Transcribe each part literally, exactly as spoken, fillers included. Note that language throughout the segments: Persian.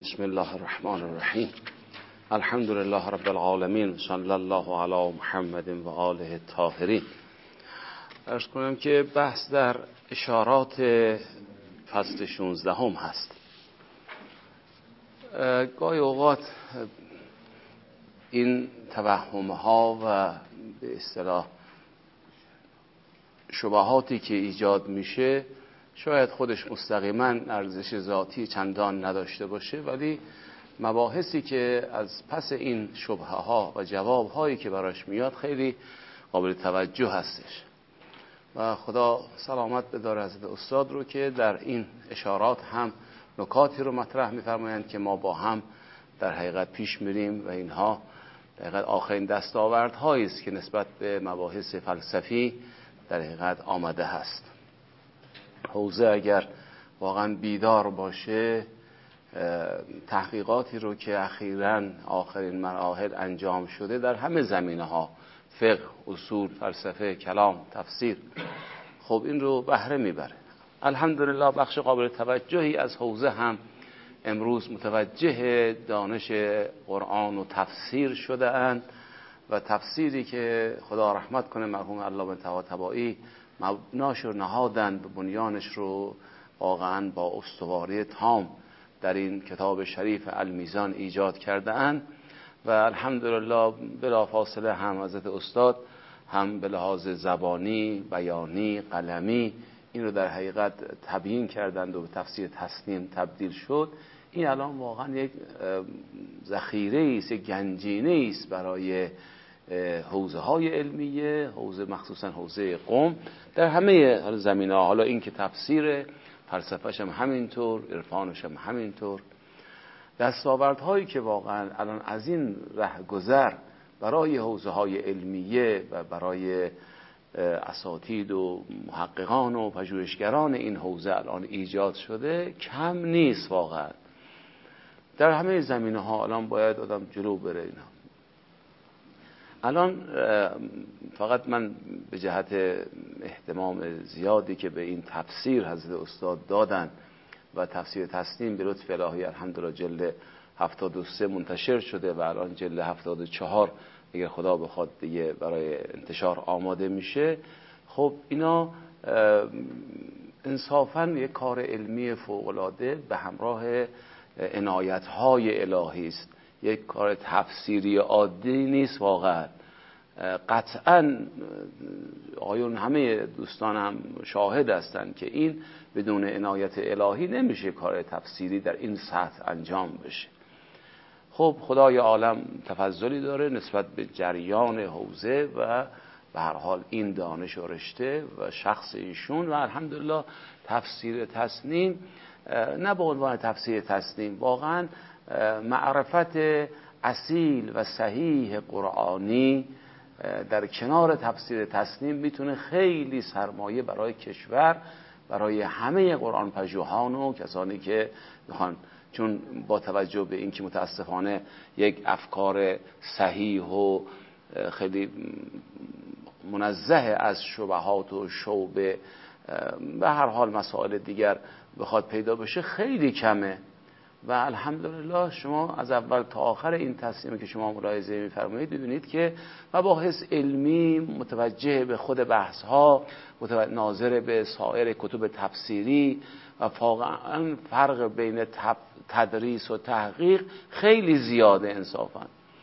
بسم الله الرحمن الرحیم. الحمد لله رب العالمین، صلی الله علی محمد و آله الطاهرین. عرض کنم که بحث در اشارات فصل شانزده هم هست. گاهی اوقات این توهم‌ها و به اصطلاح شبهاتی که ایجاد میشه شاید خودش مستقیما ارزش ذاتی چندان نداشته باشه، ولی مباحثی که از پس این شبهه ها و جواب هایی که براش میاد خیلی قابل توجه هستش و خدا سلامت بداره حضرت استاد رو که در این اشارات هم نکاتی رو مطرح میفرمایند که ما با هم در حقیقت پیش میریم و اینها در حقیقت آخرین دستاوردهایی است که نسبت به مباحث فلسفی در حقیقت آمده هست. حوزه اگر واقعا بیدار باشه، تحقیقاتی رو که اخیراً آخرین مراحل انجام شده در همه زمینه ها، فقه، اصول، فلسفه، کلام، تفسیر، خب این رو بهره میبره. الحمدلله بخش قابل توجهی از حوزه هم امروز متوجه دانش قرآن و تفسیر شده اند و تفسیری که خدا رحمت کنه مرحوم علامه طباطبایی مبناش رو نهادند و بنیانش رو واقعا با استواری تام در این کتاب شریف المیزان ایجاد کرده اند و الحمدلله بلافاصله هم حضرت استاد هم به لحاظ زبانی، بیانی، قلمی این رو در حقیقت تبیین کردند و به تفسیر تسنیم تبدیل شد. این الان واقعا یک ذخیره است، یک گنجینه است برای حوزه های علمیه، حوزه مخصوصا حوزه قم در همه زمینه ها. حالا این که تفسیر، فلسفه‌ش هم همینطور، عرفانش هم همینطور. دستاوردهایی که واقعا الان از این رهگذر برای حوزه های علمیه و برای اساتید و محققان و پژوهشگران این حوزه الان ایجاد شده کم نیست واقعا. در همه زمینه ها الان باید آدم جلو بره. اینا الان فقط من به جهت اهتمام زیادی که به این تفسیر حضرت استاد دادن و تفسیر تسنیم به لطف الهی الحمدلله جلد هفتاد و سه منتشر شده و الان جلد هفتاد و چهار اگر خدا بخواد دیگه برای انتشار آماده میشه. خب اینا انصافاً یک کار علمی فوق‌العاده به همراه عنایت‌های الهی است، یک کار تفسیری عادی نیست واقعا. قطعاً آیون همه دوستان هم شاهد هستند که این بدون عنایت الهی نمیشه کار تفسیری در این سطح انجام بشه. خب خدای عالم تفضلی داره نسبت به جریان حوزه و به هر حال این دانش و رشته و شخص ایشون و الحمدلله تفسیر تسنیم نه به عنوان تفسیر تسنیم، واقعا معرفت اصیل و صحیح قرآنی در کنار تفسیر تسنیم میتونه خیلی سرمایه برای کشور، برای همه قرآن پژوهان و کسانی که میخوان، چون با توجه به اینکه متاسفانه یک افکار صحیح و خیلی منزه از شبهات و شوبه به هر حال مسائل دیگر بخواد پیدا بشه خیلی کمه و الحمدلله شما از اول تا آخر این تصمیمی که شما ملاحظه می‌فرمایید ببینید که مباحث علمی متوجه به خود بحث‌ها، ناظر به سایر کتب تفسیری و واقعا فرق بین تدریس و تحقیق خیلی زیاده انصافاً.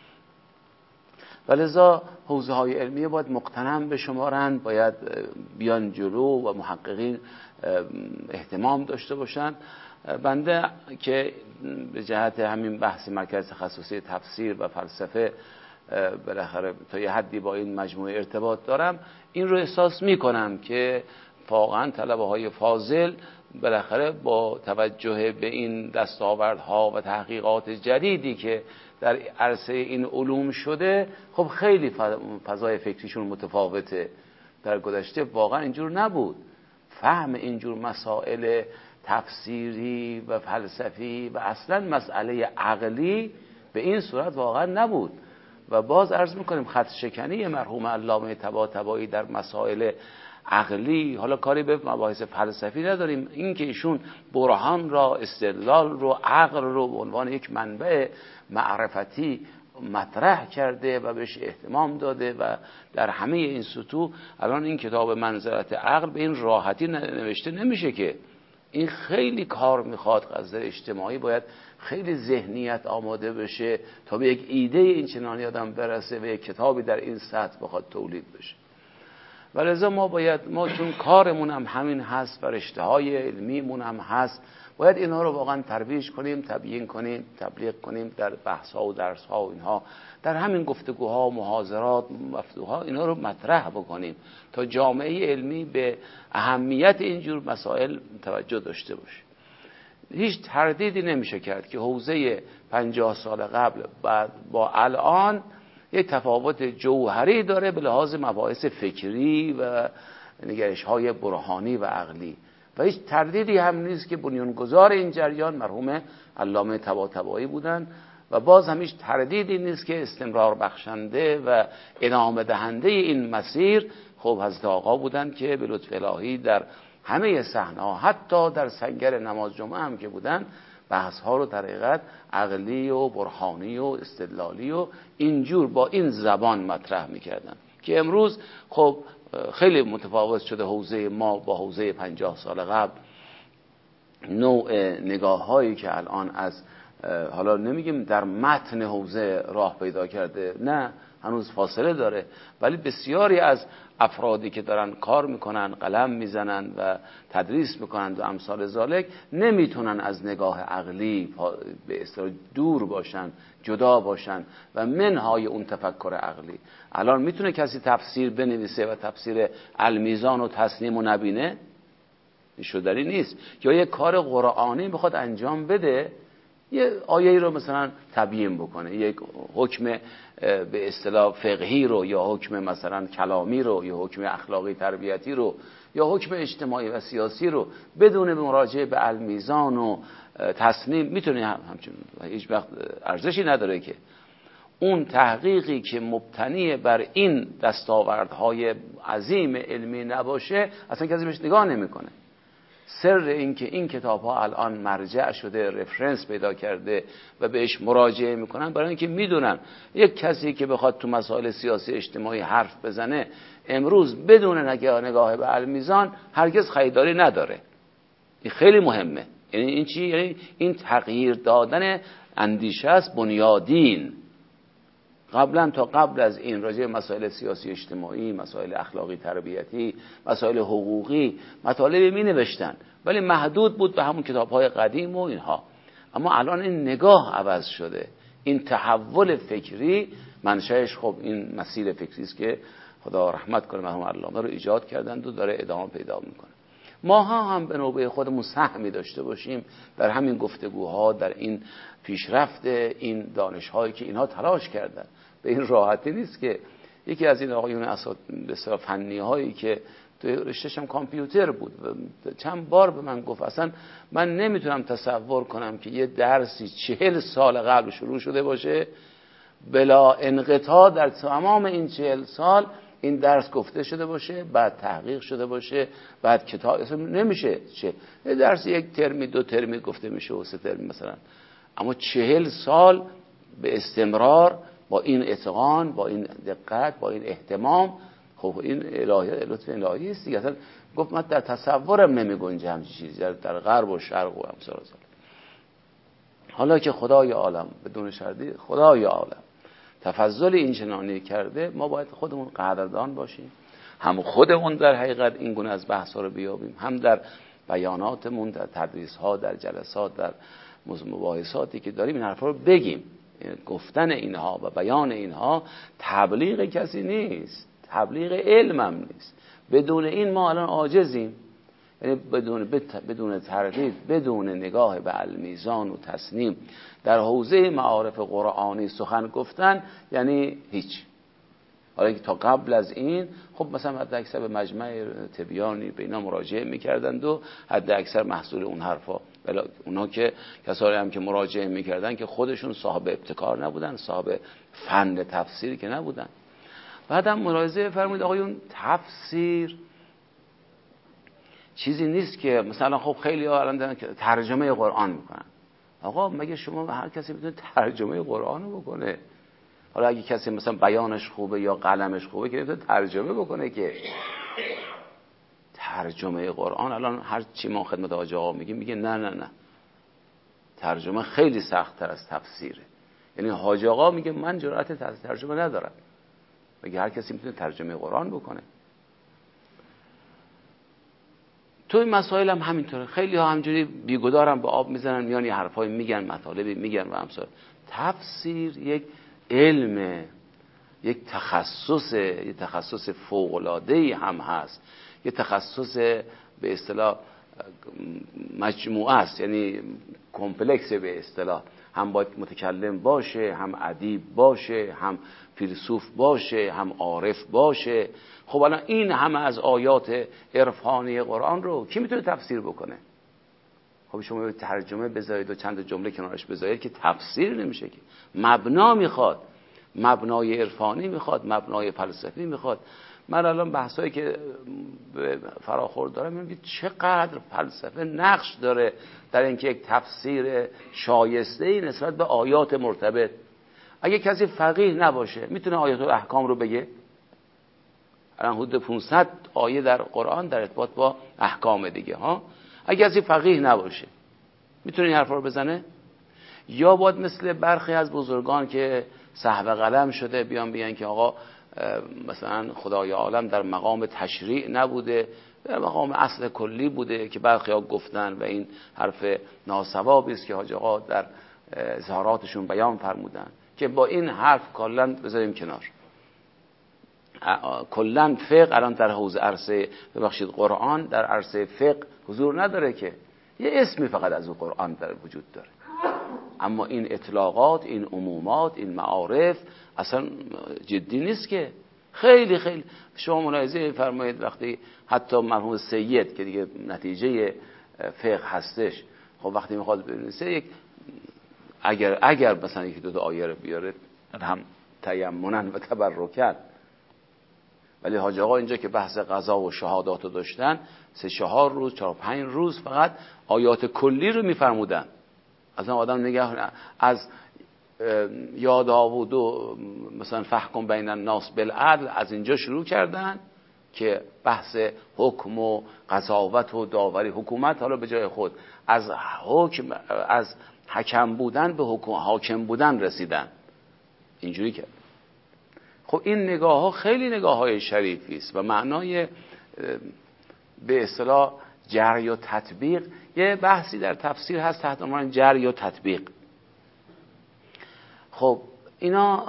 ولذا حوزه های علمیه باید مقتنم بشمارند، باید بیان جلو و محققین اهتمام داشته باشند. بنده که به جهت همین بحث مرکز تخصصی تفسیر و فلسفه بالاخره تا یه حدی با این مجموعه ارتباط دارم، این رو احساس میکنم که واقعا طلبه های فاضل بالاخره با توجه به این دستاوردها و تحقیقات جدیدی که در عرصه این علوم شده، خب خیلی فضای فکریشون متفاوته. در گذشته واقعا اینجور نبود. فهم اینجور مسائل تفسیری و فلسفی و اصلا مسئله عقلی به این صورت واقعا نبود و باز عرض میکنیم خط شکنی مرحوم علامه طباطبایی در مسائل عقلی، حالا کاری به مباحث فلسفی نداریم، این که ایشون برهان را، استدلال رو، عقل رو به عنوان یک منبع معرفتی مطرح کرده و بهش اهتمام داده و در همه این سطوح الان این کتاب منزلت عقل به این راحتی نوشته نمیشه که این خیلی کار میخواد. از نظر اجتماعی باید خیلی ذهنیت آماده بشه تا به یک ایده این چنانی آدم برسه و یک کتابی در این سطح بخواد تولید بشه. ولذا ما باید، ما چون کارمون هم همین هست و رشته های علمیمون هم هست، باید اینها رو واقعا ترویج کنیم، تبیین کنیم، تبلیغ کنیم در بحث ها و درس ها و اینها، در همین گفتگوها و محاضرات مفتوحات اینها رو مطرح بکنیم تا جامعه علمی به اهمیت اینجور مسائل توجه داشته باشه. هیچ تردیدی نمیشه کرد که حوزه پنجاه سال قبل بعد با الان یک تفاوت جوهری داره به لحاظ مباحث فکری و نگرش های برهانی و عقلی و هیچ تردیدی هم نیست که بنیانگذار این جریان مرحوم علامه طباطبایی بودن و باز هم هیچ تردیدی نیست که استمرار بخشنده و ادامه دهنده این مسیر خب حضرت آقا بودن که به لطف الهی در همه صحنه‌ها، حتی در سنگر نماز جمعه هم که بودن، بحث ها رو در حقیقت عقلی و برهانی و استدلالی و اینجور با این زبان مطرح میکردن که امروز خب خیلی متفاوت شده حوزه ما با حوزه پنجاه سال قبل. نوع نگاه هایی که الان از، حالا نمیگیم در متن حوزه راه پیدا کرده، نه هنوز فاصله داره، ولی بسیاری از افرادی که دارن کار میکنن، قلم میزنن و تدریس میکنن و امثال ذالک نمیتونن از نگاه عقلی به اصطلاح دور باشن، جدا باشن و منهای اون تفکر عقلی. الان میتونه کسی تفسیر بنویسه و تفسیر المیزان و تسنیم و نبینه؟ این شدنی نیست. یا یک کار قرآنی بخواد انجام بده، یه آیه‌ای رو مثلا تبیین بکنه، یک حکم به اصطلاح فقهی رو یا حکم مثلا کلامی رو یا حکم اخلاقی تربیتی رو یا حکم اجتماعی و سیاسی رو بدون مراجعه به المیزان و تصمیم میتونه همچون هیچ وقت ارزشی نداره که اون تحقیقی که مبتنی بر این دستاوردهای عظیم علمی نباشه اصلا کسی بهش نگاه نمیکنه. سر این که این کتاب ها الان مرجع شده، رفرنس پیدا کرده و بهش مراجعه میکنن، برای اینکه میدونن یک کسی که بخواد تو مسائل سیاسی اجتماعی حرف بزنه امروز بدون نگاه به المیزان هرگز خریداری نداره. این خیلی مهمه. یعنی این چی؟ یعنی این تغییر دادن اندیشه است بنیادین. قبلا تا قبل از این راجع مسائل سیاسی اجتماعی، مسائل اخلاقی تربیتی، مسائل حقوقی مطالبی می نوشتن ولی محدود بود به همون کتاب‌های قدیم و اینها. اما الان این نگاه عوض شده. این تحول فکری منشأش خب این مسیر فکری است که خدا رحمت کنه مرحوم علامه رو ایجاد کردند و داره ادامه پیدا میکنه. ما ها هم به نوبه خودمون سهمی داشته باشیم در همین گفتگوها، در این پیشرفت این دانش‌هایی که اینها تلاش کردن. به این راحتی نیست که یکی از این آقایون اساتید فنی هایی که تو رشته‌ش هم کامپیوتر بود چند بار به من گفت اصلا من نمیتونم تصور کنم که یه درسی چهل سال قبل شروع شده باشه بلا انقطاع در تمام این چهل سال این درس گفته شده باشه، بعد تحقیق شده باشه، بعد کتاب، اصلا نمیشه چه یه درس یک ترمی دو ترمی گفته میشه و سه ترمی مثلا، اما چهل سال به استمرار با این اتقان، با این دقت، با این اهتمام. خب این الهی لطف الهی است دیگه. اصلا گفت من در تصورم نمی گنجه همچین چیزی در غرب و شرق و امثال ذالک. حالا که خدای عالم بدون شرطی خدای عالم تفضل این چنانی کرده، ما باید خودمون قدردان باشیم، هم خودمون در حقیقت این گونه از بحث ها رو بیابیم، هم در بیاناتمون، در تدریس ها، در جلسات، در مباحثاتی که داریم این حرفا رو بگیم. گفتن اینها و بیان اینها تبلیغ کسی نیست، تبلیغ علم هم نیست. بدون این ما الان عاجزیم. یعنی بدون بدون تردید، بدون نگاه به المیزان و تسنیم در حوزه معارف قرآنی سخن گفتن یعنی هیچ. حالا که تا قبل از این خب مثلا حد اکثر به مجمع تبیانی به اینا مراجعه میکردند و حد اکثر محصول اون حرفا، بلا اونا که کسایی هم که مراجعه میکردن که خودشون صاحب ابتکار نبودن، صاحب فن تفسیر که نبودن. بعدم ملاحظه فرمودید آقایون تفسیر چیزی نیست که مثلا خب خیلی ها الان ترجمه قرآن میکنن. آقا مگه شما هر کسی میتونه ترجمه قرآن رو بکنه؟ حالا اگه کسی مثلا بیانش خوبه یا قلمش خوبه که میتونه ترجمه بکنه. که ترجمه قرآن الان هر چی ما خدمت حاج آقا میگیم میگه نه نه نه، ترجمه خیلی سخت تر از تفسیره. یعنی حاج آقا میگه من جرأت ترجمه ندارم، میگه هر کسی میتونه ترجمه قرآن بکنه. تو این مسائل هم همینطوره، خیلی ها همجوری بیگدارم به آب میزنن، میان یه حرفای میگن، مطالبی میگن و همسال. تفسیر یک علم، یک تخصص، یک تخصص فوق‌العاده‌ای هم هست، یک تخصص به اصطلاح مجموعه است، یعنی کمپلکس به اصطلاح. هم باید متکلم باشه، هم ادیب باشه، هم فیلسوف باشه، هم عارف باشه. خب الان این همه از آیات عرفانی قرآن رو کی میتونه تفسیر بکنه؟ خب شما ترجمه بذارید و چند جمله کنارش بذارید که تفسیر نمیشه. که مبنا میخواد، مبنای عرفانی میخواد، مبنای فلسفی میخواد. من الان بحثایی که فراخور دارم میبینم چقدر فلسفه نقش داره در اینکه یک تفسیر شایسته‌ای نسبت به آیات مرتبط. اگه کسی فقیه نباشه میتونه آیات و احکام رو بگه؟ الان حدود پانصد آیه در قرآن در ارتباط با احکام دیگه ها. اگه کسی فقیه نباشه میتونه این حرفا رو بزنه؟ یا باید مثل برخی از بزرگان که صاحب قلم شده بیان بیان که آقا مثلا خدای عالم در مقام تشریع نبوده، در مقام اصل کلی بوده، که برخی ها گفتن و این حرف ناسوابی است که حاج آقا در اظهاراتشون بیان فرمودن، که با این حرف کلا بذاریم کنار. کلا فقه الان در حوزه عرصه ببخشید قرآن در عرصه فقه حضور نداره، که یه اسمی فقط از اون قرآن در وجود داره. اما این اطلاقات، این عمومات، این معارف اصلا جدی نیست. که خیلی خیلی شما ملاحظه فرمایید وقتی حتی مرحوم سید که دیگه نتیجه فقه هستش، خب وقتی میخواد بنویسه یک اگر اگر مثلا یک دو تا آیه رو بیاره هم تیمنا و تبرکن، ولی حاج آقا اینجا که بحث قضا و شهادات رو داشتن سه چهار روز چهار پنج روز فقط آیات کلی رو میفرمودن. از آدم نگه از یا داوود و مثلا فحکم بین الناس بالعدل از اینجا شروع کردن که بحث حکم و قضاوت و داوری، حکومت حالا به جای خود، از حکم از حکم بودن به حکم حاکم بودن رسیدن. اینجوری کرد. خب این نگاه ها خیلی نگاه های شریفی است و معنای به اصطلاح جری و تطبیق. یه بحثی در تفسیر هست تحت عنوان جری و تطبیق. خب اینا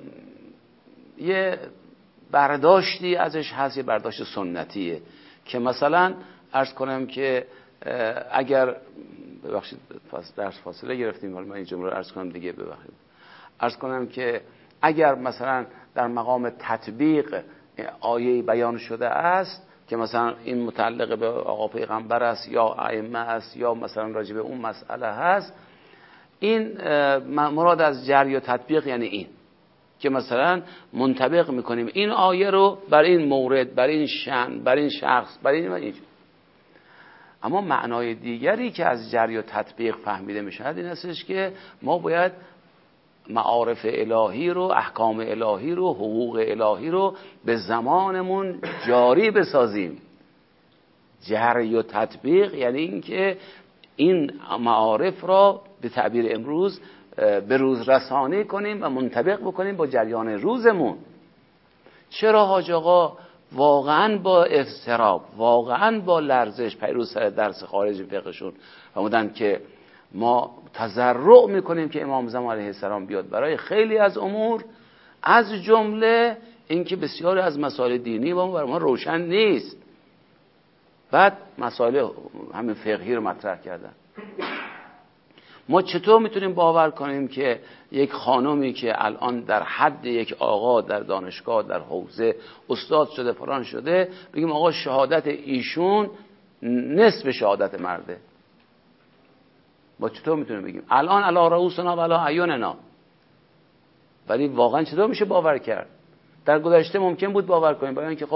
یه برداشتی ازش هست، یه برداشت سنتیه که مثلا عرض کنم که اگر ببخشید درس فاصله گرفتیم، ولی من این جمله رو عرض کنم دیگه ببخشید. عرض کنم که اگر مثلا در مقام تطبیق آیه بیان شده است که مثلا این متعلق به آقا پیغمبر است یا ائمه است یا مثلا راجع به اون مسئله هست، این مراد از جری و تطبیق یعنی این که مثلا منطبق میکنیم این آیه رو بر این مورد، بر این شأن، بر این شخص، بر این و این. اما معنای دیگری که از جری و تطبیق فهمیده میشد این استش که ما باید معارف الهی رو، احکام الهی رو، حقوق الهی رو به زمانمون جاری بسازیم. جری و تطبیق یعنی این که این معارف را به تعبیر امروز به روز رسانی کنیم و منطبق بکنیم با جریان روزمون. چرا حاج آقا واقعا با اضطراب، واقعا با لرزش پیروز سر درس خارج فقهشون فرمودن که ما تضرع میکنیم که امام زمان علیه السلام بیاد برای خیلی از امور، از جمله اینکه بسیاری از مسائل دینی با ما برای ما روشن نیست. بعد مسائل همین فقهی رو مطرح کردن. ما چطور میتونیم باور کنیم که یک خانمی که الان در حد یک آقا در دانشگاه در حوزه استاد شده فلان شده بگیم آقا شهادت ایشون نصف شهادت مرده؟ ما چطور میتونیم بگیم الان علی رؤوسنا و علی اعیننا؟ ولی واقعا چطور میشه باور کرد؟ در گذشته ممکن بود باور کنیم، برای اینکه خب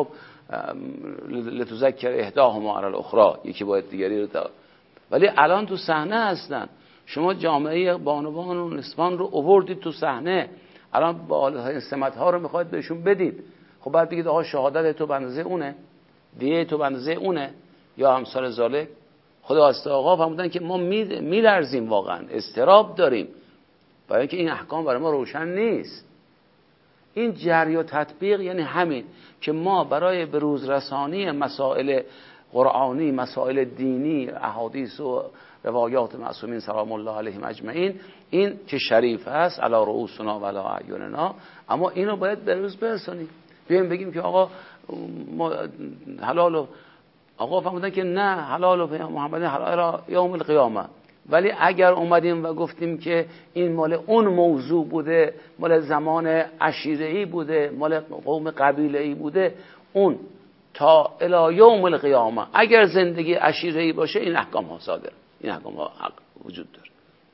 لتذکر احداهما علی الاخرى، یکی باید دیگری رو دا. ولی الان تو صحنه هستن. شما جامعه بانوان و نسوان رو آوردید تو صحنه، الان با سمت ها رو میخواید بهشون بدید. خب بعد بگید آقا شهادت تو به اندازه اونه، دیه تو به اندازه اونه، یا امثال ذالک. خدا واسطه آقا فرمودن که ما میلرزیم، واقعا اضطراب داریم، برای اینکه این احکام برای ما روشن نیست. این جری و تطبیق یعنی همین که ما برای بروز رسانی مسائل قرآنی، مسائل دینی، احادیث و روایات معصومین سلام الله علیهم اجمعین، این که شریف است علی رؤوسنا و علی اعیننا، اما اینو باید بروز برسونیم. بیایم بگیم که آقا حلال، آقا فرمودن که نه، حلال و محمد حلال یوم القیامه. ولی اگر اومدیم و گفتیم که این مال اون موضوع بوده، مال زمان عشیره‌ای بوده، مال قوم قبیله‌ای بوده، اون تا الی یوم القیامه اگر زندگی عشیره‌ای باشه این احکام ها صادر، این احکام ها حق وجود داره.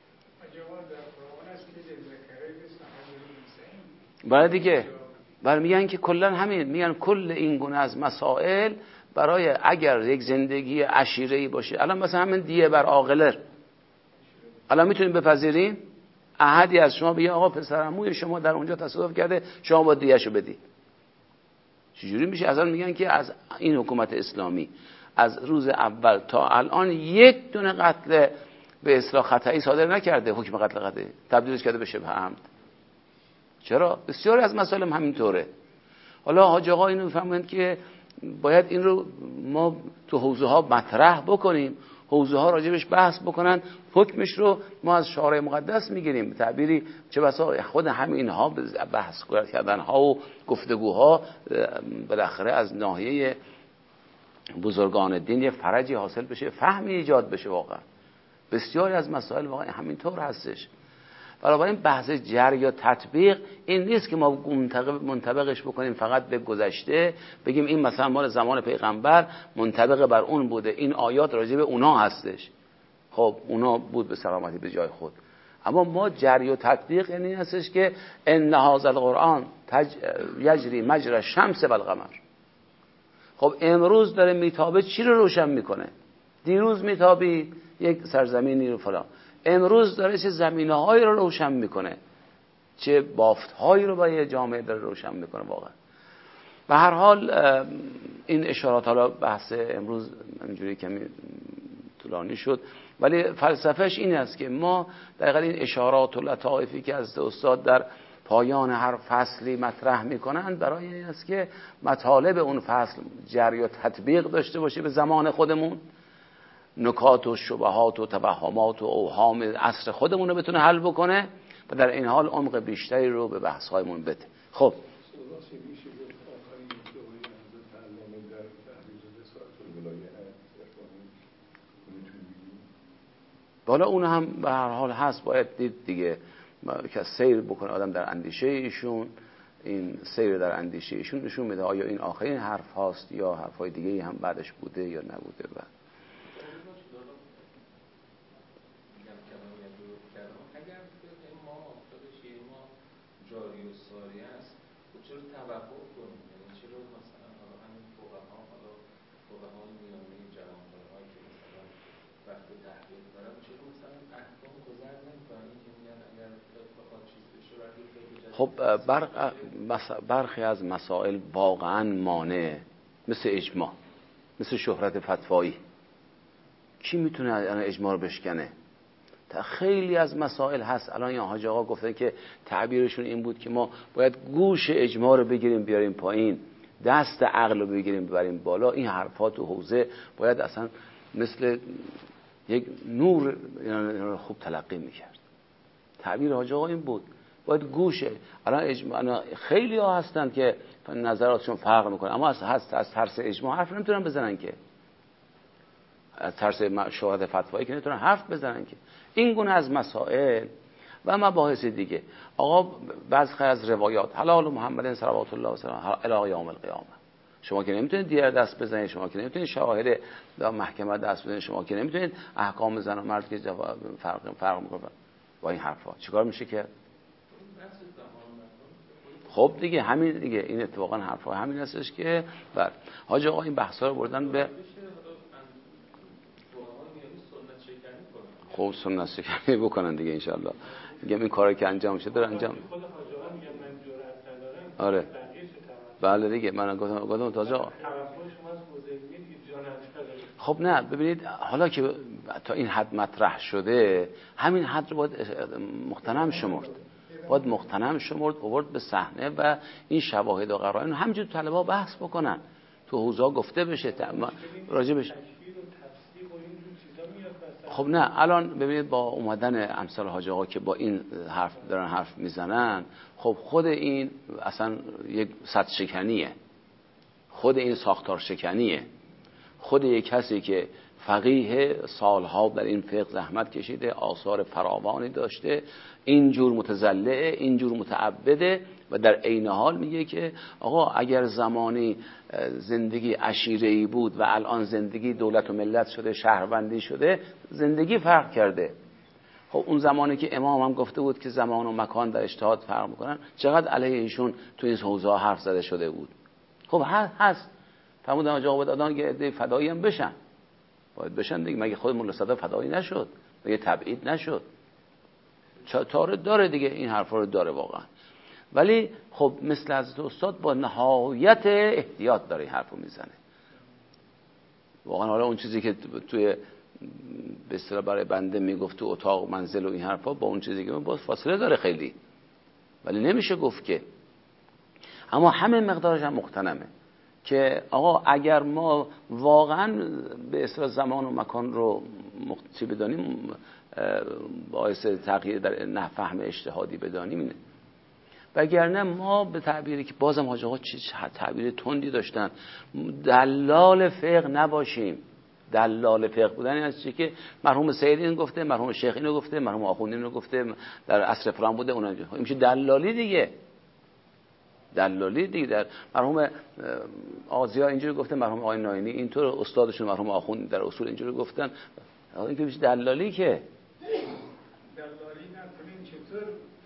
برای دیگه برای میگن که کلا همین، میگن کل این گونه از مسائل برای اگر یک زندگی عشیره‌ای باشه، الان مثلا همین دیه بر عاقله، الان میتونیم بپذیریم احدی از شما بگه آقا پسرعموی شما در اونجا تصادف کرده، شما با دیه‌شو بدید. چجوری میشه؟ اصلا میگن که از این حکومت اسلامی از روز اول تا الان یک دونه قتل به اصطلاح خطایی صادر نکرده، حکم قتل خطایی تبدیلش کرده به شبه عمد. چرا؟ بسیاری از مسائل هم همینطوره. حالا حاج آقا اینو میفهمند که باید این رو ما تو حوزه ها مطرح بکنیم، حوزه ها راجبش بحث بکنن، حکمش رو ما از شارع مقدس میگیریم. تعبیری چه بسا خود همین اینها بحث کردن ها و گفتگوها بالاخره از ناحیه بزرگان دین یه فرجی حاصل بشه، فهمی ایجاد بشه. واقعا بسیاری از مسائل واقعا همینطور هستش. بنابراین بحث جر یا تطبیق این نیست که ما منطبقش بکنیم فقط به گذشته، بگیم این مثلا مال زمان پیغمبر منطبق بر اون بوده، این آیات راجع به اونا هستش. خب اونا بود به سلامتی به جای خود. اما ما جر یا تطبیق یعنی هستش که ان هذا القرآن تج... یجری مجرى الشمس و القمر. خب امروز داره میتابه، چی رو روشن میکنه؟ دیروز میتابید یک سرزمینی رو فلان، امروز داره چه زمینه‌هایی رو روشن میکنه، چه بافت‌هایی رو برای جامعه داره روشن میکنه. واقعا به هر حال این اشارات، حالا بحث امروز اینجوری کمی طولانی شد، ولی فلسفهش این است که ما دقیقاً این اشارات و لطائفی که از استاد در پایان هر فصلی مطرح میکنند برای این است که مطالب اون فصل جری و تطبیق داشته باشه به زمان خودمون، نکات و شبهات و توهمات و اوهام عصر خودمون رو بتونه حل بکنه و در این حال عمق بیشتری رو به بحث‌هایمون بده. خب بالا اون هم به هر حال هست، باید دید دیگه که سیر بکنه آدم در اندیشه ایشون، این سیر در اندیشه ایشون نشون میده آیا این آخرین حرف هاست یا حرفای دیگه هم بعدش بوده یا نبوده. و خب برخی از مسائل واقعا مانع، مثل اجماع، مثل شهرت فتوایی. کی میتونه اجماع رو بشکنه؟ خیلی از مسائل هست. الان یا حاج آقا گفتن که تعبیرشون این بود که ما باید گوش اجماع رو بگیریم بیاریم پایین، دست عقل رو بگیریم ببریم بالا. این حرفات و حوزه باید اصلا مثل یک نور خوب تلقی میکرد. تعبیر حاج آقا این بود، باید گوشه. الان اجماع خیلی ها هستن که نظراتشون فرق میکنه، اما از هست از ترس اجماع حرف نمیتونن بزنن، که از ترس شهادت فتوایی که نمیتونن حرف بزنن. که این گونه از مسائل و مباحث دیگه، آقا بعضی از روایات حلال محمد صلوات الله و سلام الی یوم القیامه، شما که نمیتونید دیگر دست بزنید، شما که نمیتونید شواهد در محکمه دست بزنید، شما که نمیتونید احکام زن و مرد که فرق فرق میکنه با این حرفا، چیکار میشه که خب دیگه همین دیگه، این اتفاقا حرفا همین هستش که بر حاج آقا این بحثا رو بردن به خب سنت شکنی بکنن دیگه انشالله. میگم این کاری که انجام شده داره انجام. آره بله دیگه من گفتم گفتم تازه خب نه ببینید حالا که تا این حد مطرح شده همین حد رو باید مغتنم شمرد، باید مغتنم شمرد آورد به صحنه و این شواهد و قرائن همینجور طلبا بحث بکنن، تو حوزه گفته بشه راجع بشه. خب نه الان ببینید با اومدن امثال حاج آقا که با این حرف دارن حرف میزنن، خب خود این اصلا یک سد شکنیه، خود این ساختار شکنیه، خود یک کسی که فقیه سالها در این فقه زحمت کشیده، آثار فراوانی داشته، اینجور متزلعه، اینجور متعبده و در عین حال میگه که آقا اگر زمانی زندگی عشیره‌ای بود و الان زندگی دولت و ملت شده، شهروندی شده، زندگی فرق کرده. خب اون زمانی که امام هم گفته بود که زمان و مکان در اجتهاد فرق میکنن، چقدر علیه ایشون تو این حوزه حرف زده شده بود. خب هست فرمودن آقا باید آدم که عده فدایی هم بشن، باید بشن دیگه، مگه خود مولا صدر فدایی نشد، مگه تبعید نشد؟ تاره داره دیگه، این حرفا رو داره واقعا. ولی خب مثل حضرت استاد با نهایت احتیاط داره این حرفو میزنه واقعا. حالا اون چیزی که توی به اصطلاح برای بنده میگفت تو اتاق منزل و این حرفا با اون چیزی که باز فاصله داره خیلی، ولی نمیشه گفت که، اما همه مقدارش هم مغتنمه که آقا اگر ما واقعا به اصطلاح زمان و مکان رو مختصی بدانیم، باعث تغییر در نفهم اجتهادی بدانیم اینه. وگرنه ما به تعبیری که بازم حاج آقا چه تعبیر تندی داشتن، دلال فقه نباشیم. دلال فقه بودن این است که مرحوم سید این گفته، مرحوم شیخ اینو گفته، مرحوم آخوندی اینو گفته، در عصر فلان بوده اون اینجا، این میشه دلالی دیگه. دلالی دیگه. در مرحوم آزیا اینجوری گفته، مرحوم آقای ناینی اینطور، استادشون مرحوم آخوند در اصول اینجوری گفتن، این که میشه دلالی که دلالی نکنیم چطور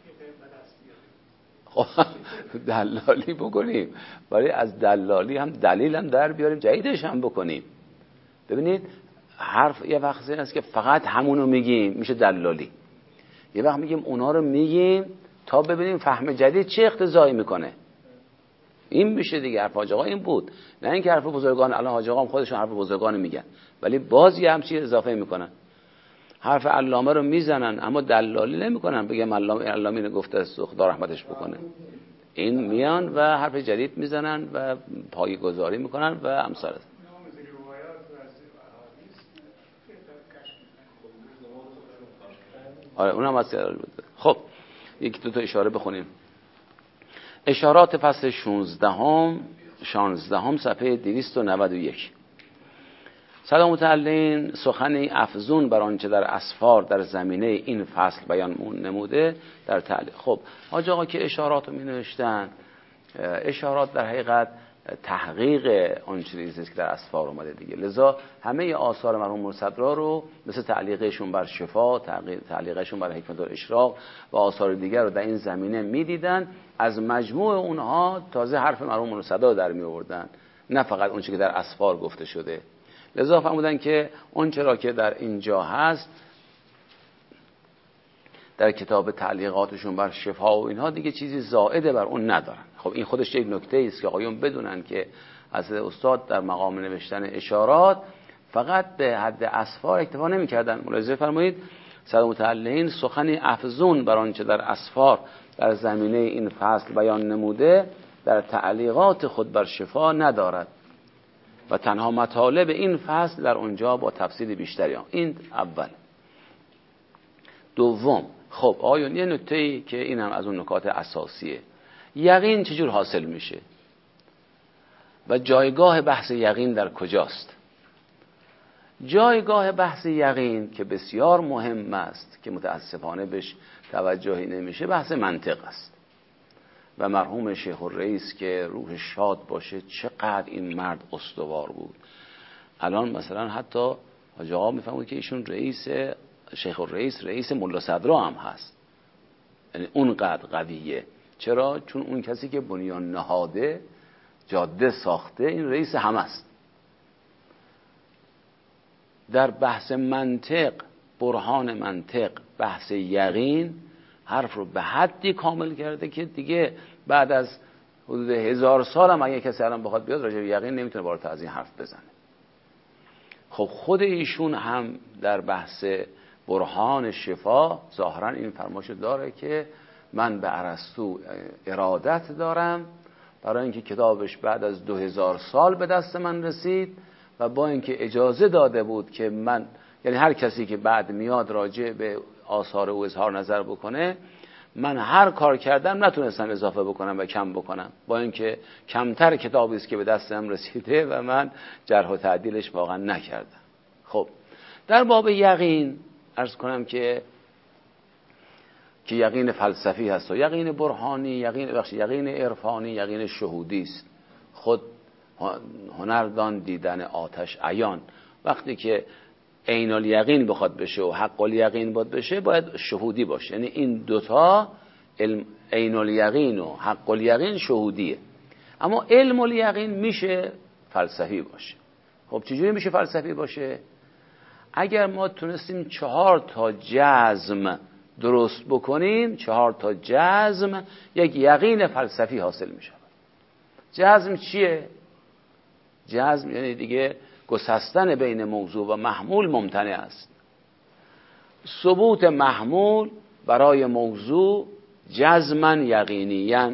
خب دلالی بکنیم، ولی از دلالی هم دلیل هم در بیاریم، جدیدش هم بکنیم. ببینید حرف یه وقت این است که فقط همونو میگیم میشه دلالی، یه وقت میگیم اونا رو میگیم تا ببینیم فهم جدید چه اقتضایی میکنه، این میشه دیگه. حرف حاج آقا این بود، نه اینکه حرف بزرگان. الان حاج آقا هم خودشون حرف بزرگان میگن ولی باز یه همچین اضافه میکنن، حرف علامه رو میزنن اما دلالی نمیکنن، بگم علامه علامه اینو گفته است خدا رحمتش بکنه. این میان و حرف جدید میزنن و پایه‌گذاری میکنن و امثال. آره اونم از بود. خب یک دو تا اشاره بخونیم. اشارات فصل شانزده هم شانزده هم صفحه دویست و نود و یک. سلام متعلین سخنی افزون بر آنچه در اسفار در زمینه این فصل بیان نموده در تعلیق. خب حاج آقا که اشارات رو می نوشتن، اشارات در حقیقت تحقیق آن چیزی است که در اسفار اومده دیگه، لذا همه آثار مرحوم مرصدرا رو مثل تعلیقشون بر شفا، تعلیقشون بر حکمت الاشراق و آثار دیگر رو در این زمینه میدیدن، از مجموع اونها تازه حرف مرحوم مرصدرا در می آوردن، نه فقط اون چیزی که در اسفار گفته شده. لذا فرمودن که اون چرا که در اینجا هست در کتاب تعلیقاتشون بر شفا و اینها دیگه چیزی زائده بر اون ندارن. خب این خودش یک نکته است که آقایون بدونن که از استاد در مقام نوشتن اشارات فقط به حد اسفار اکتفا نمی‌کردن. ملاحظه فرمایید سلام متعلین سخنی افزون بر آنچه در اسفار در زمینه این فصل بیان نموده در تعلیقات خود بر شفا ندارد و تنها مطالب این فصل در اونجا با تفصیل بیشتری هم. این اول. دوم، خب آیون یه نکته‌ای که این هم از اون نکات اساسیه، یقین چجور حاصل میشه و جایگاه بحث یقین در کجاست؟ جایگاه بحث یقین که بسیار مهم است که متاسفانه بهش توجهی نمیشه، بحث منطق است و مرحوم شیخ الرئیس که روح شاد باشه چقدر این مرد استوار بود. الان مثلا حتی حاج آقا میفهمید که ایشون رئیس شیخ الرئیس رئیس ملا صدرا هم هست، یعنی اونقدر قویه چرا؟ چون اون کسی که بنیان نهاده، جاده ساخته، این رئیس همه است. در بحث منطق، برهان منطق، بحث یقین، حرف رو به حدی کامل کرده که دیگه بعد از حدود هزار سال هم اگه کسی الان بخواد بیاد راجع به یقین نمیتونه بالاتر از این حرف بزنه. خب خود ایشون هم در بحث برهان شفا ظاهرا این فرمایش داره که من به ارسطو ارادت دارم برای اینکه کتابش بعد از دو هزار سال به دست من رسید و با اینکه اجازه داده بود که من، یعنی هر کسی که بعد میاد راجع به آثار او اظهار نظر بکنه، من هر کار کردم نتونستم اضافه بکنم و کم بکنم، با اینکه کمتر کتابی است که به دستم رسیده و من جرح و تعدیلش واقعا نکردم. خب در باب یقین عرض کنم که که یقین فلسفی هست و یقین برهانی، یقین بخش یقین عرفانی، یقین شهودی است. خود هنردان دیدن آتش عیان. وقتی که عین الیقین بخواد بشه و حق الیقین باد بشه باید شهودی باشه. یعنی این دوتا عین الیقین و حق الیقین شهودیه. اما علم الیقین میشه فلسفی باشه. خب چجوری میشه فلسفی باشه؟ اگر ما تونستیم چهار تا جزم درست بکنیم، چهار تا جزم، یک یقین فلسفی حاصل میشه. جزم چیه؟ جزم یعنی دیگه گسستن بین موضوع و محمول ممتنع است. ثبوت محمول برای موضوع جزما یقینیاً،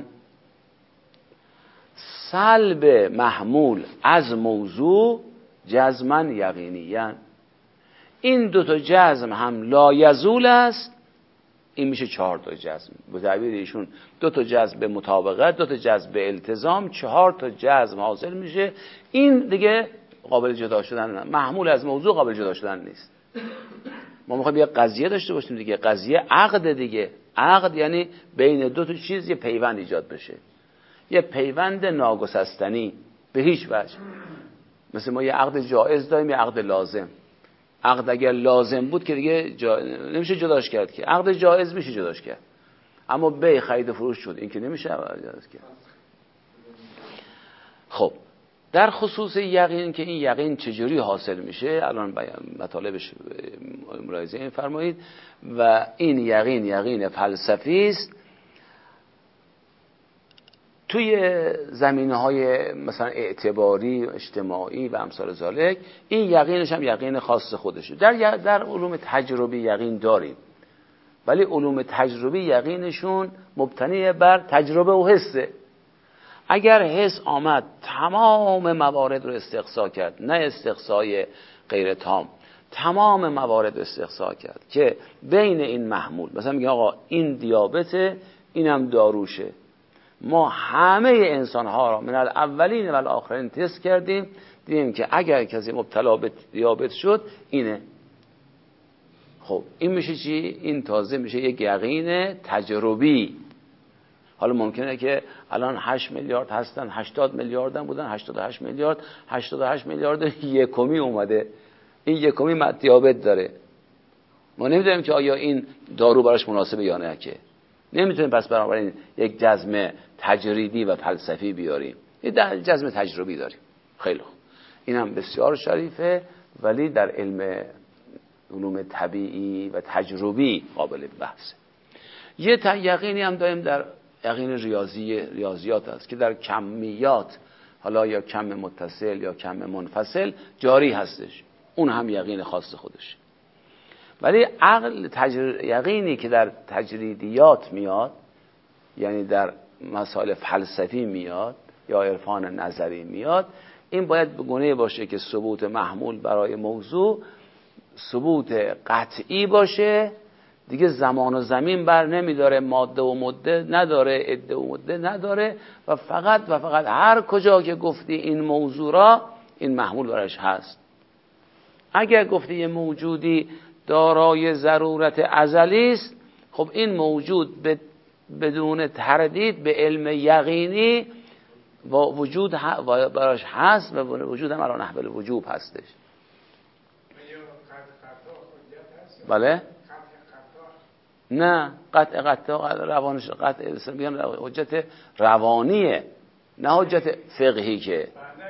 سلب محمول از موضوع جزما یقینیاً. این دو تا جزم هم لا یزول است. این میشه چهار تا جزم. به تعبیر ایشون دو تا جزم به مطابقت، دو تا جزم به التزام، چهار تا جزم حاصل میشه. این دیگه قابل جدا شدن نه. محمول از موضوع قابل جدا شدن نیست. ما میخوایم یه قضیه داشته باشیم دیگه، قضیه عقد دیگه. عقد یعنی بین دو تا چیز یه پیوند ایجاد بشه، یه پیوند ناگسستنی به هیچ وجه. مثل ما یه عقد جائز داریم، یه عقد لازم. عقد اگر لازم بود که دیگه جا... نمیشه جداش کرد که. عقد جائز میشه جداش کرد، اما بی خرید و فروش شد، این که نمیشه جداش کرد. خب در خصوص یقین که این یقین چجوری حاصل میشه الان مطالبش ملاحظه این فرمایید. و این یقین یقین فلسفی است. توی زمینه‌های مثلا اعتباری، اجتماعی و امثال ذالک این یقینش هم یقین خاص خودشه. در در علوم تجربی یقین داریم، ولی علوم تجربی یقینشون مبتنی بر تجربه و حسه. اگر حس آمد تمام موارد رو استقصا کرد، نه استقصای غیر تام، تمام موارد استقصا کرد که بین این محمول، مثلا میگه آقا این دیابته، اینم داروشه، ما همه انسان ها را من الاولین و الاخرین تست کردیم، دیدیم که اگر کسی مبتلا به دیابت شد اینه. خب این میشه چی؟ این تازه میشه یک یقین تجربی. حالا ممکنه که الان هشت میلیارد هستن، هشتاد میلیارد هم بودن، هشتاد و هشت میلیارد، هشتاد و هشت میلیارد یکمی اومده، این یکمی دیابت داره. ما نمیدونیم که آیا این دارو براش مناسبه یا نه، که نمیتونیم پس بنابراین یک جزم تجریدی و فلسفی بیاریم، یک جزم تجربی داریم. خیلی خوب، این هم بسیار شریفه، ولی در علم علوم طبیعی و تجربی قابل بحثه. یه یقینی هم داریم در یقین ریاضی ریاضیات است که در کمیات، حالا یا کم متصل یا کم منفصل جاری هستش، اون هم یقین خاص خودش. ولی عقل تجر... یقینی که در تجریدیات میاد، یعنی در مسائل فلسفی میاد یا عرفان نظری میاد، این باید به گونه باشه که ثبوت محمول برای موضوع ثبوت قطعی باشه، دیگه زمان و زمین بر نمیداره، ماده و مده نداره، عده و مده نداره، و فقط و فقط هر کجا که گفتی این موضوع را، این محمول برش هست. اگر گفتی یه موجودی دارای ضرورت ازلی است، خب این موجود بدون تردید به علم یقینی و وجود براش هست، و وجود هم الان احوال وجوب هستش. بله؟ نه، قطع قطع روانش قطع میگن حجت روانیه، نه حجت فقهی که.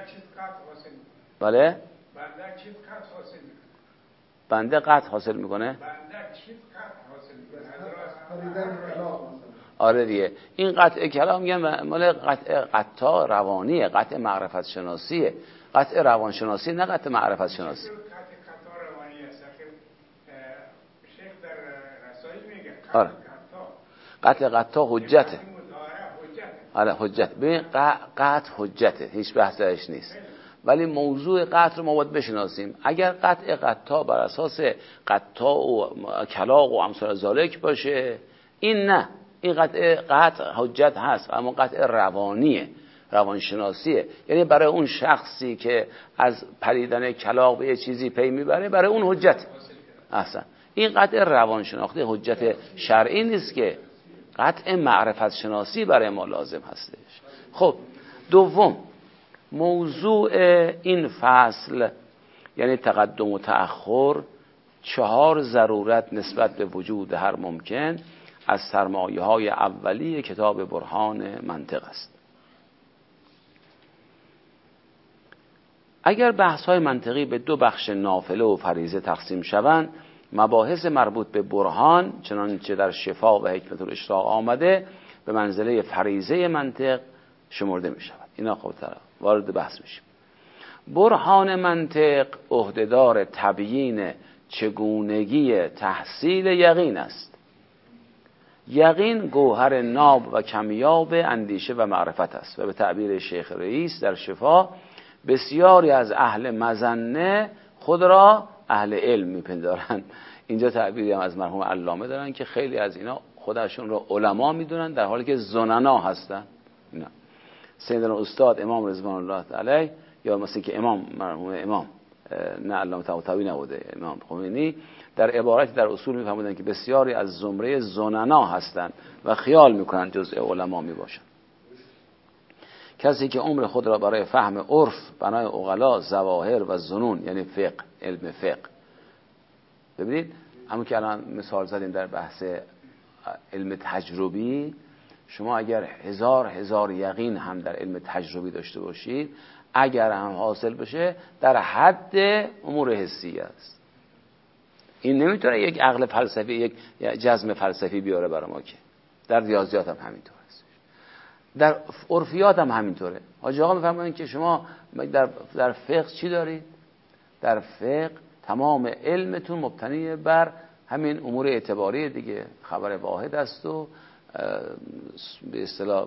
بله؟ بنده چیز قطع حاصل میکنه؟ بنده قطع حاصل میکنه؟ بنده چیز قطع حاصل میکنه؟ آره دیگه، این قطع کلام میگن مال قطع قطع روانیه، قطع معرفت شناسیه، قطع روان شناسی نه قطع معرفت شناسی. قطع قطع روانی است که شیخ در رسائل میگه آره. قطع قطع حجته. آره حجت. ببین قطع حجته، هیچ بحث درش نیست. ولی موضوع قطع رو ما باید بشناسیم. اگر قطع قطع بر اساس قطع و کلاغ و امثال ذالک باشه، این نه، این قطع قطع حجت هست، اما قطع روانیه، روانشناسیه. یعنی برای اون شخصی که از پریدن کلاغ به یه چیزی پی میبره، برای اون حجت. اصلا این قطع روانشناختی حجت شرعی نیست، که قطع معرفت شناسی برای ما لازم هستش. خب دوم، موضوع این فصل یعنی تقدم و تأخر، چهار ضرورت نسبت به وجود هر ممکن از سرمایه های اولی کتاب برهان منطق است. اگر بحث های منطقی به دو بخش نافله و فریضه تقسیم شوند، مباحث مربوط به برهان چنانچه در شفا و حکمت الاشراق آمده به منزله فریضه منطق شمرده می شود. اینا خب وارد بحث میشیم. برهان منطق عهدهدار تبیین چگونگی تحصیل یقین است. یقین گوهر ناب و کمیاب اندیشه و معرفت است و به تعبیر شیخ رئیس در شفا، بسیاری از اهل مظنه خود را اهل علم میپندارند. اینجا تعبیری هم از مرحوم علامه دارن که خیلی از اینا خودشون را علما میدونن در حالی که ظننا هستن. اینا سیدنا استاد امام رضوان الله علیه، یا مثلا که امام مرحوم امام نه علامه طباطبایی نبوده، امام خمینی در عبارتی در اصول میفهمودن که بسیاری از زمره ظننا هستند و خیال میکنن جزء علما میباشن. کسی که عمر خود را برای فهم عرف، بنای عقلا، ظواهر و ظنون یعنی فقه، علم فقه. ببینید همون که الان مثال زدیم در بحث علم تجربی، شما اگر هزار هزار یقین هم در علم تجربی داشته باشید، اگر هم حاصل بشه در حد امور حسی است. این نمیتونه یک عقل فلسفی، یک جزم فلسفی بیاره برای ما، که در ریاضیات هم همینطور است، در عرفیات هم همینطوره. حاجی آقا میفهمن که شما در در فقه چی دارید؟ در فقه تمام علمتون مبتنی بر همین امور اعتباری دیگه، خبر واحد است و به اصطلاح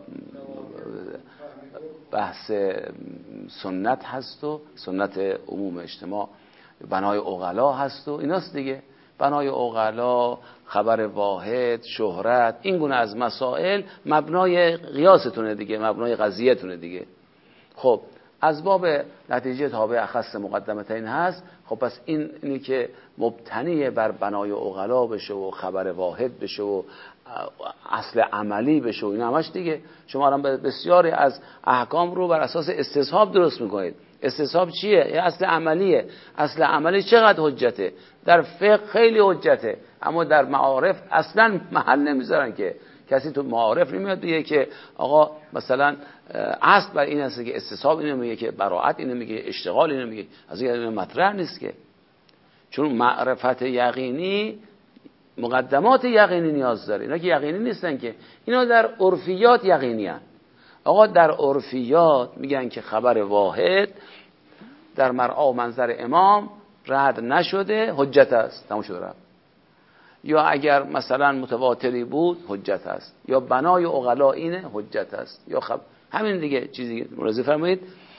بحث سنت هست و سنت عموم اجتماع، بنای عقلا هست و ایناست دیگه. بنای عقلا، خبر واحد، شهرت، این گونه از مسائل مبنای قیاستونه دیگه، مبنای قضیه‌تونه دیگه. خب از باب نتیجه تابع اخص مقدمتین هست. خب پس این اینی که مبتنی بر بنای عقلا بشه و خبر واحد بشه و اصل عملی بشه و این همش دیگه. شما الان بسیاری از احکام رو بر اساس استصحاب درست میکنید. استصحاب چیه؟ یه اصل عملیه. اصل عملی چقدر حجته؟ در فقه خیلی حجته، اما در معارف اصلا محل نمیذارن. که کسی تو معارف نمیاد بگه که آقا مثلا اصل بر این است که استصحاب اینو میگه، که براءت اینو میگه، اشتغال اینو میگه. از این مطرح نیست که، چون معرفت یقینی مقدمات یقینی نیاز داره. اینا که یقینی نیستن، که اینا در عرفیات یقینی هستن. آقا در عرفیات میگن که خبر واحد در مرعا و منظر امام رد نشده، حجت است، تموم شده رفت. یا اگر مثلا متواتری بود حجت است، یا بنای عقلا اینه حجت است، یا خب همین دیگه چیزی ملاحظه فرمایید.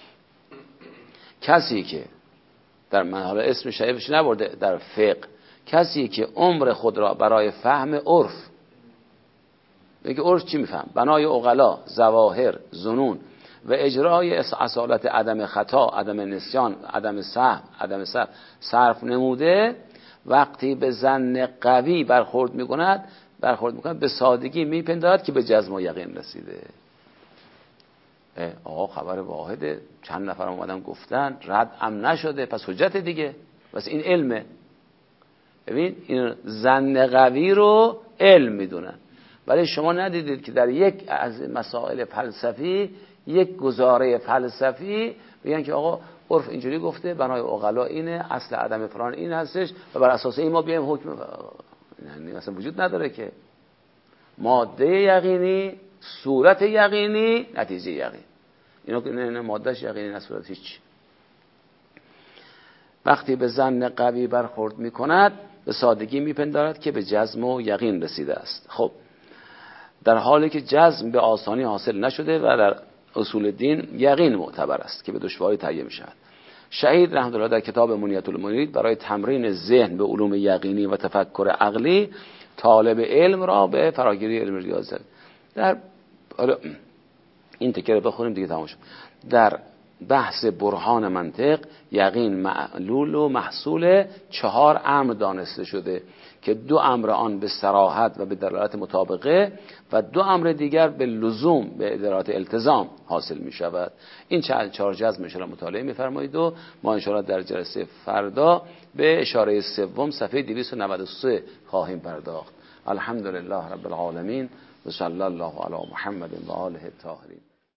کسی که در من حالا اسم شریفش نبرده در فقه، کسی که عمر خود را برای فهم عرف، میگه عرف چی میفهم؟ بنای عقلا، ظواهر، ظنون و اجرای اصالت عدم خطا، عدم نسیان، عدم سهو، عدم سهو صرف نموده، وقتی به ظن قوی برخورد میکند برخورد میکند به سادگی میپندارد که به جزم و یقین رسیده. آقا خبر واحده، چند نفر اومدن گفتن، رد هم نشده، پس حجت دیگه، پس این علمه. ببین این ظن قوی رو علم میدونن. ولی شما ندیدید که در یک از مسائل فلسفی یک گزاره فلسفی بگن که آقا عرف اینجوری گفته، بنای عقلا اینه، اصل عدم فلان این هستش و بر اساس این ما بیایم حکم. یعنی اصلا وجود نداره که ماده یقینی، صورت یقینی، نتیجه یقین. اینا که نه مادهش یقینی نه صورت هیچ. وقتی به ظن قوی برخورد میکند به سادگی میپندارد که به جزم و یقین رسیده است. خب در حالی که جزم به آسانی حاصل نشده و در اصول دین یقین معتبر است که به دشواری تهیه میشود. شهید رحمه الله در کتاب منیت المرید برای تمرین ذهن به علوم یقینی و تفکر عقلی طالب علم را به فراگیری علم ریاضت در این تکه رو بخونیم دیگه تمام شد. در بحث برهان منطق یقین معلول و محصول چهار امر دانسته شده که دو امر آن به صراحت و به دلالت مطابقه و دو امر دیگر به لزوم به دلالت التزام حاصل می شود. این چهار جزم انشاءالله مطالعه می فرمایید و ما انشاءالله در جلسه فردا به اشاره سوم صفحه دویست و نود و سه خواهیم پرداخت. الحمدلله رب العالمین و صلی الله علی محمد و آله الطاهرین.